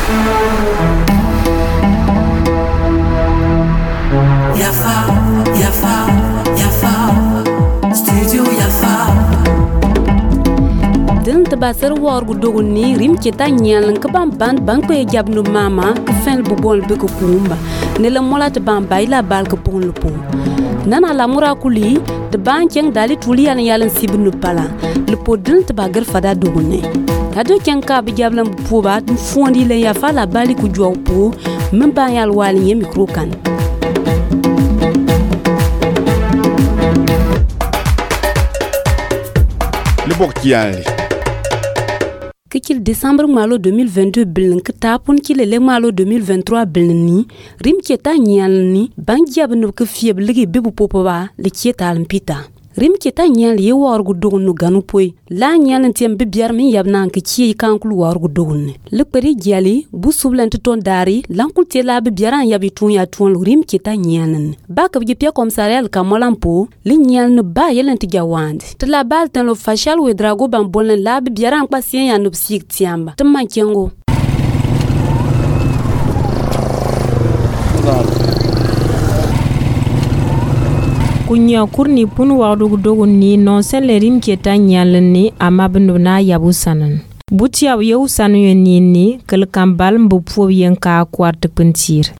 Basar war gu dogu ni rim ci tanyal ka bam bang pe jabnu mama ka fen bu bol be ko kumba ne la molat bam bay la bal ko pon le pon nana la murakuli de ban ceng dali tuli yalan sibnu pala le podun te bagar fada dogu ne ado ceng ka bi jablam bu ba fondi le ya fa la bali ku jow po même ba yal wali ye micro kan le borkial Kikil décembre malo 2022 bilin kitapun kilele malo 2023 bilin ni rim keta nyal ni bangjab no ke fieb ligi bibu popoba le keta almpita rim keta nyal ye wargu dognu ganu poy la nyal ntem bibiar min yabna ke ki kankul wargu dogne le peri jali bu sublant ton dari lankul te la bibiaran yabi tun ya tun rim keta nyanan ba ka bi pia komisarial kamolampo li nyal no ba yelen ti jawand te la bal tan lo fashal we drago ban bolen la bibiaran pasien ya no psik tiamba te mankengo kunya kurni pun wadu dogu ni non sen le rim keta nyal ni amabnu na yabu sanan butia yew sanu yeni ni kel kambal mbu po yenka kwart pentir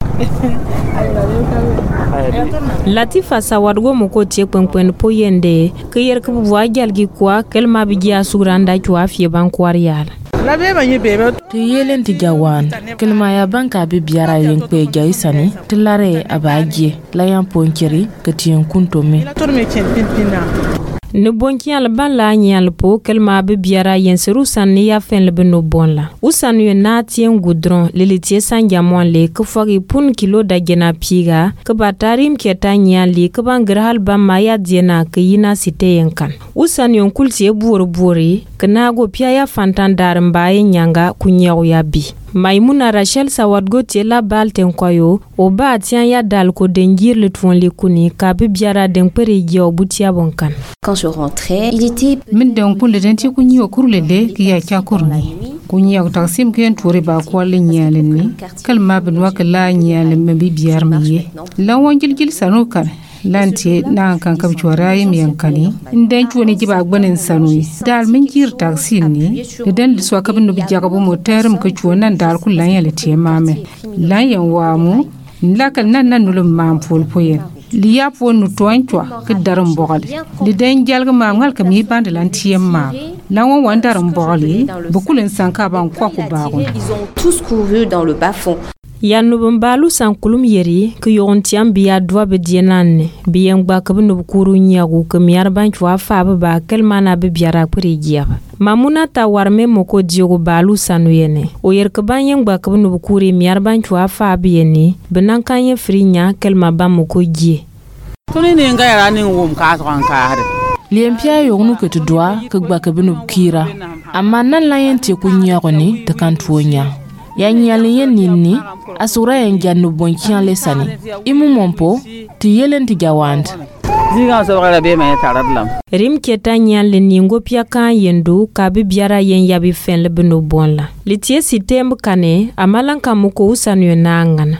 Latifa sawadgo moko tie kwenkwen po yende ke yer ke bwa jalgi kwa kel mabija suranda chwa fie bankwar yala la beba nyi beba tu yelen ti jawan kelma ya banka bi biara yen pe jaisani tilare abaje la yan ponkeri ke tien kuntomi la torme chen pinpina ne bonki al bala nyal po kelma be biara yen seru sanni ya fen le beno bonla usan ye na tien goudron le tie sanja mon le ke fogi pun kilo da gena piga ke batarim ke tanya li ke bangrahal ba maya diena ke yina site yenkan usan yon kulti buri ke nago pia ya fantan dar mbaye nyanga kunyaw ya bi Maimuna Rachel Sawadgo tiela balten kwayo oba tian ya dal ko dengir le twon le kuni ka be biara den pere gyo butia bonkan. Quand je rentrais, il était min den ko le den ti kunyi okurlele ki ya kya kurni kunyi ya taksim ken tore ba ko le nyalen ni kalma bin wa kala nyalen me bi biar mi la wonjil gil sanukan lanti na kan kam chuarai mi yankani nden chuoni jiba gbanin sanui dal min jir taksin ni den li so kabin no bi jagabu mo term ko chuonan dal ku lan yale tie mame lan yan wamu lakal nan nulum mam fol poyen li ya po nu toantwa ke daram bogal li den jalga mam ngal kam yi band lan tie ma lan won wan daram bogali bu kulen sanka ban kwa ku baagon ils ont tous couru dans le bas-fond. Yanu balu sankulum yeri ke yontiam biya dwa be dienanne biyen gba ke no kuru nyagu ke miar ban chwa fa ba kelmana be biara prigia mamuna ta warme moko diogo balu sanuyene o yer ke ban yen gba ke no kuri miar ban chwa fa bieni benan kanye frinya kelma ba moko gie tuni ne nga yara ni wum ka so kan ka hade liempia yognu ke tudwa ke gba ke benu kira amma nan la yente kunyago ni te kan tuonya ya nyali yen nini asura yen jannu bonkian lesani imu mompo ti yelen ti jawand ziga so gara be me taradlam rim keta nyal ningo pia kan yendu ka bi biara yen yabi fen le beno bonla litie sitem kane amalan kamuko usanu na ngana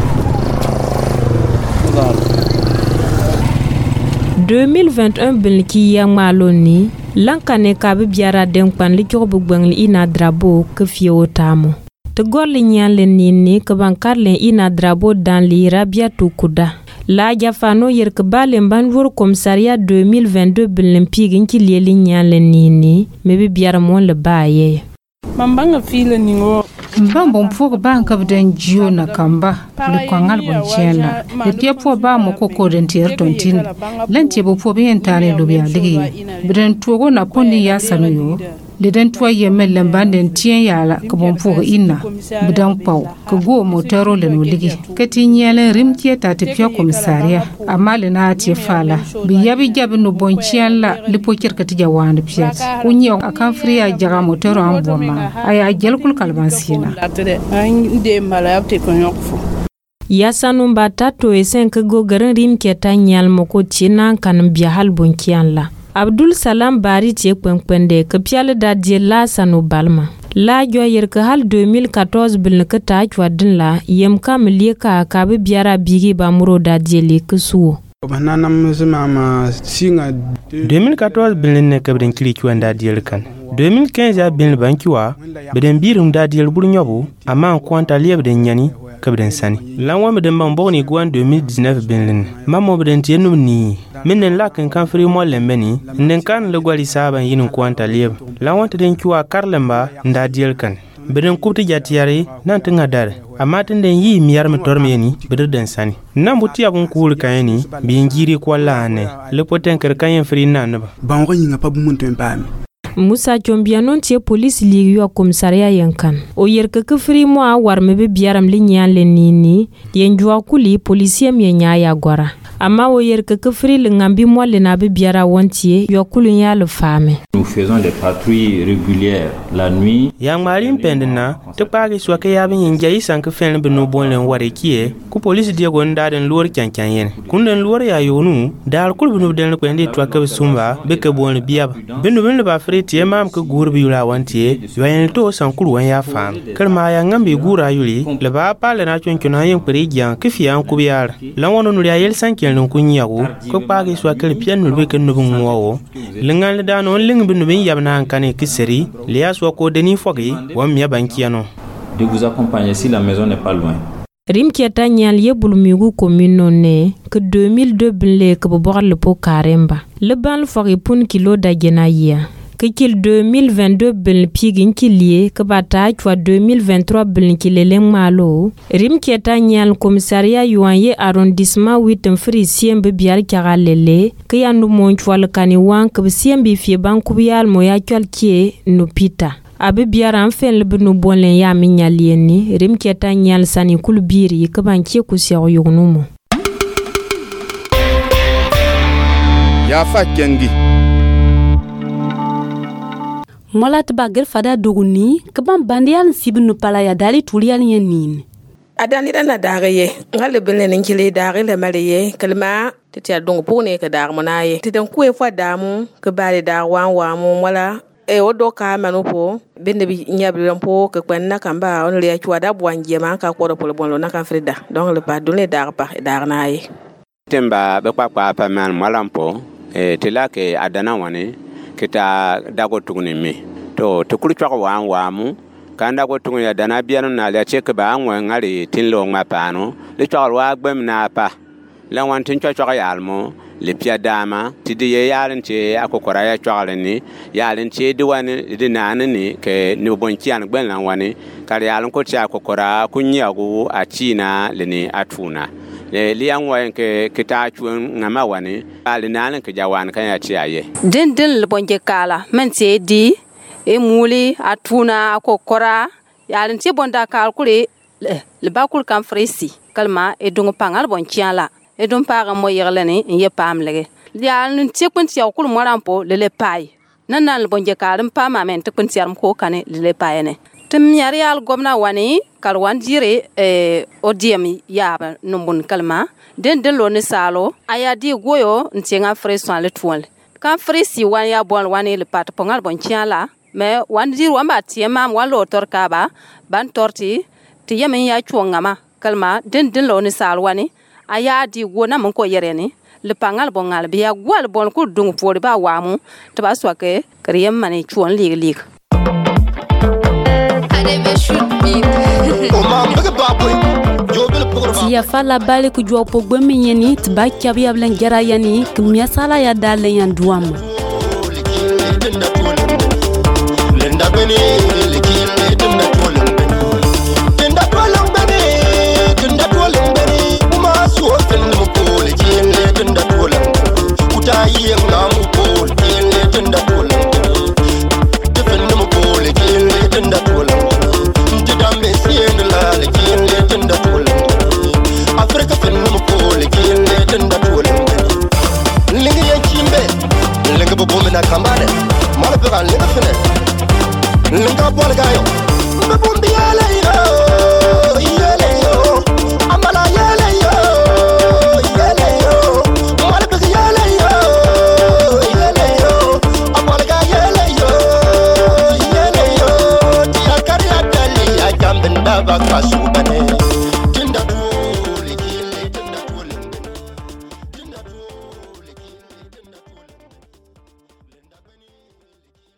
2021 bilki ya maloni lankane ka bi biara den pan li jobu gbangli ina drabo ke fio tamo te gorli nyanle nini ke bankarle ina drabo dans li rabia tukuda la jafano yer ke bale banjour commissariat 2022 bilimpi nki lieli nyanle nini mebi biara mon le baye mambanga file ningo mbambo mfuko ba nkabden jio na kamba le kwangal bonchela le tiepo ba moko ko den tier tontin lenti bo po bien tane lo bia ligi bren togo na poni ya sanuyo le den to yemel lambanden tien yala ko bon fuko ina bidan paw ko go motero le no ligi kati nyele rim tie ta te pia komisaria amale na tie fala bi yabi jabi no bonchela le pokir kati jawande pia kunyo akan fria jaga motero amboma aya jelkul kalbansina Yasanumba tato esen ke go garin rim keta nyal moko china kan biya hal bonkian la Abdul Salam Bari tie kwenkwende ke piale da die la sanu balma la jo yer ka hal 2014 biln ka ta chwa din la yem kam lieka ka be biara bigi ba muro da diele kusuo 2014 bilin ne kabden kili chwanda diel kan 2015 ya bilin bankiwa beden birum da diel bur nyobu ama kwanta liebden nyani kabden sani lanwa meden bamboni gwan 2019 bilin mamo beden tienu ni minen lakin kan fri mo lembeni nden kan le gwali saban yin kwanta lieb lanwa teden kiwa karlemba nda diel kan beden kubti jatiyari nan tinga dar amma tenden yi miyar mitormeni beden sani nan buti abun kul kayeni bingiri kwala ne le poten kerkayen fri nan ba bango yinga pa bumuntu mpami Musa Chombianon tie police ligue yo commissariat yankan o yer ke fri mo a war mebe biaram li nyan le nini yenjua kuli policier mi nya ya gora amma o yer ke fri le ngambi mo le na be biara wontie yo kulu nya le fame. Nous faisons des patrouilles régulières la nuit. Yang marim pendena te pagi so ke yabin yinjai sank fen be no bonlen ware kie ku police die gonda den lor kyankan yen kunden lor ya yonu dal kul bu no den ko ndi to ka sumba be ke bon biaba benu ben ba fri tie mam ke gurbi yula wantie yoyen to sankuru wan ya fam kalma ya ngambi gura yuli le ba pale na chonkona yen pri gyan ke fian ku biar lan wono no ya yel sankel no kunyago ko pagi so ke pian no be ke no ngwo lengal da no ling bin bin yabna kane kiseri liya so ko deni fogi wam miya bankiano de vous accompagner si la maison n'est pas loin. Rim kieta nyal ye bulmigu commune ne que 2002 bile ke bo le po karemba le ban fogi pun kilo da genaya que kil 2022 bil pigin kilie que bata chwa 2023 bil kilele malo rim kieta nyal commissariat yuanye arrondissement 8 fri siembe biar kagalele que yandu mon chwal kani wan que siembe fie banku bial moya chwal kie no pita abe biara fen le bnu bonlen ya minyalieni rim kieta nyal sani kulbiri que bankie ku seyo yugnumo ya fa kengi molat bagel fada duguni kaban bandial sibnu pala ya dali tulial yenin adani dana dagaye ngale benen kile dagale mariye kalma titia dong pone ka dag monaye titan kuwe fa damu ka bale da wan mu wala e wodo ka manupo bende bi nyabri rampo ka kwanna kamba on le chwa da bwanje man ka ko polo bonlo na ka frida donc le pas donner dar pa dar naye temba be kwa pa man malampo e tilake adana wane kita dago tugni mi to kuru chwa wa mu kanda go tugni adana bianu na le cheke ba anwa ngari tinlo mapano le chwa wa gbem na pa la wan tin chwa yalmo le pia dama tidi ye yaren che akokora ya chwa ni yaren che diwani dinane ni ke ni bonkian gben lan wani kare yalen ko cha akokora kunyago a china le ni atuna liang wa ke kita chuan ngama wani ali nan ke jawan kan ya chiaye den le bonje kala men se di e muli atuna ko kora yalin ti bonda kal kule le bakul kan fresi kalma e dungo pangal bonchiala e dum paga mo yerlene ye pamlege yalin ti kun ti yakul morampo le pai nan le bonje kalam pama men te kun ti arm ko kane le pai ne tim yari al gomna wani kalwan jire odiemi yaba numbun kalma den lo ne salo aya di goyo ntenga freson le twol kan fresi wan ya bon wani le pat pongal bon chiala me wan jir wan ba tiema wan lo torka ba ban torti ti yemen ya chuongama kalma den lo ne salo wani aya di go na mon ko yereni le pangal bon ngal biya gwal bon ku dung fori ba wamu to ba swake kriyem mane chuon lig Tia fala bale ku jwa po gbemi yeni tba kyabi ablen gera yani kmya sala ya dale yan duam lenda beni tenda tolang beni uma so fen mo ko le jinde tenda tolang utai ngam ko le tenda tolang defen mo ko le jinde tenda tolang tidambe sien la le jinde tenda tolang Afrika fen mo ko le jinde tenda tolang lingi ya chimbe lingi bo bomena kambale mala pega lingi fene linga benda ba kasubane